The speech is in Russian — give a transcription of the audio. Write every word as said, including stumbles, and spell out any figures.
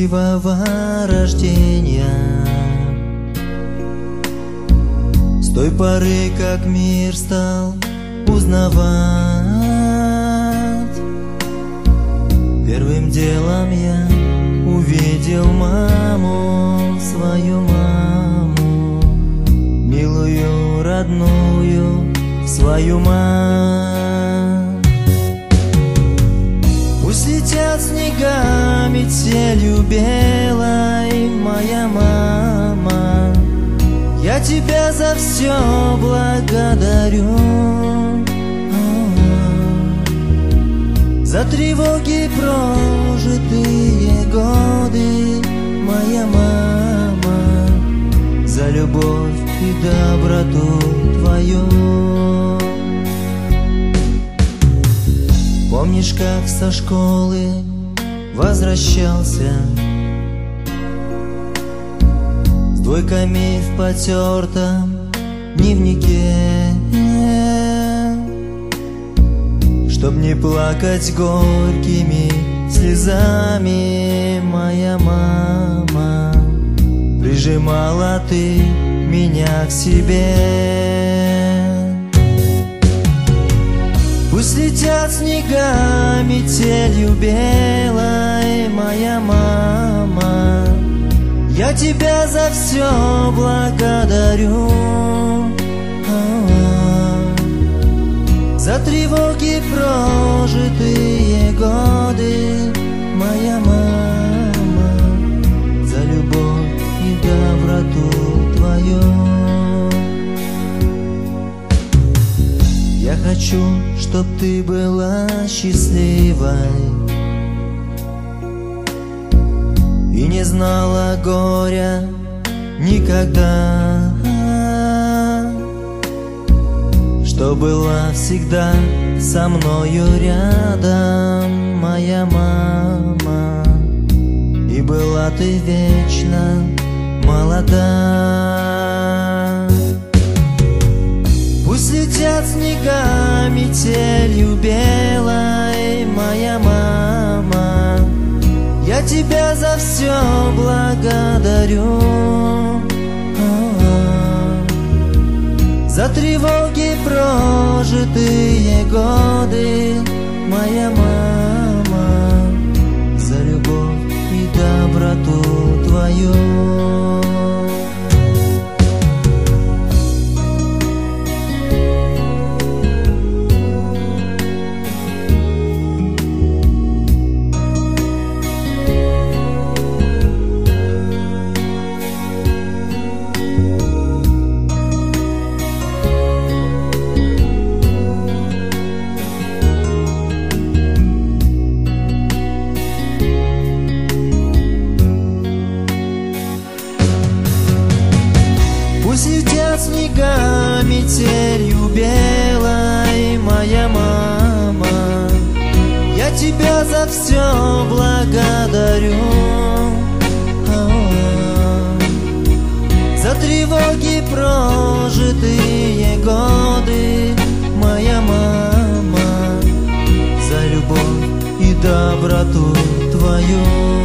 счастливого рождения. С той поры, как мир стал узнавать, первым делом я увидел маму, свою маму, милую, родную, свою мать. Пусть летят снега метелью белой, моя мама, я тебя за все благодарю. За тревоги прожитые годы, моя мама, за любовь и доброту твою. Помнишь, как со школы возвращался с двойками в потертом дневнике, чтоб не плакать горькими слезами, моя мама, прижимала ты меня к себе. Пусть летят снега метелью белой, моя мама, я тебя за все благодарю. За тревоги прожитые годы, моя мама, за любовь и доброту твою. Я хочу, чтоб ты была счастливой и не знала горя никогда, что была всегда со мною рядом, моя мама, и была ты вечно молода. Пусть летят снега метелью белой, моя мама, я тебя за все благодарю. За тревоги прожитые годы, моя мама, за любовь и доброту твою. Пусть летят снега метелью белой, моя мама, я тебя за все благодарю. За тревоги прожитые годы, моя мама, за любовь и доброту твою.